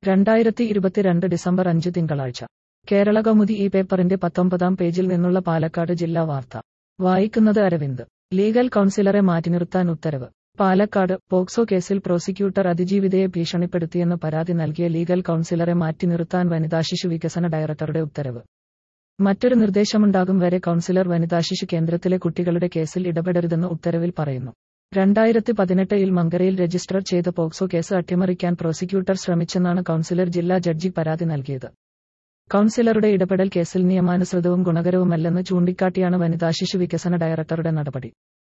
2022 December 5 തിങ്കളാഴ്ച കേരളകൗമുദി ഈ പേപ്പറിന്റെ 19-ാം പേജിൽ നിന്നുള്ള പാലക്കാട് ജില്ലാ വാർത്ത വായിക്കുന്നത് അരവിന്ദ്. ലീഗൽ കൗൺസിലറെ മാറ്റിനിർത്താൻ ഉത്തരവ്. പാലക്കാട് പോക്സോ കേസിൽ പ്രോസിക്യൂട്ടർ അതിജീവിതയെ ഭീഷണിപ്പെടുത്തിയെന്ന് പരാതി നൽകിയ ലീഗൽ കൗൺസിലറെ മാറ്റിനിർത്താൻ വനിതാശിശു വികസന ഡയറക്ടറുടെ ഉത്തരവ്. മറ്റൊരു നിർദ്ദേശമുണ്ടാകും വരെ കൗൺസിലർ വനിതാശിശു കേന്ദ്രത്തിലെ കുട്ടികളുടെ കേസിൽ ഇടപെടരുതെന്ന് ഉത്തരവിൽ പറയുന്നു. 2018-ൽ മങ്കരയിൽ രജിസ്റ്റർ ചെയ്ത പോക്സോ കേസ് അട്ടിമറിക്കാൻ പ്രോസിക്യൂട്ടർ ശ്രമിച്ചെന്നാണ് കൗൺസിലർ ജില്ലാ ജഡ്ജി പരാതി നൽകിയത്. കൗൺസിലറുടെ ഇടപെടൽ കേസിൽ നിയമാനുസൃതവും ഗുണകരവുമല്ലെന്ന് ചൂണ്ടിക്കാട്ടിയാണ് വനിതാശിശു വികസന ഡയറക്ടറുടെ നടപടി.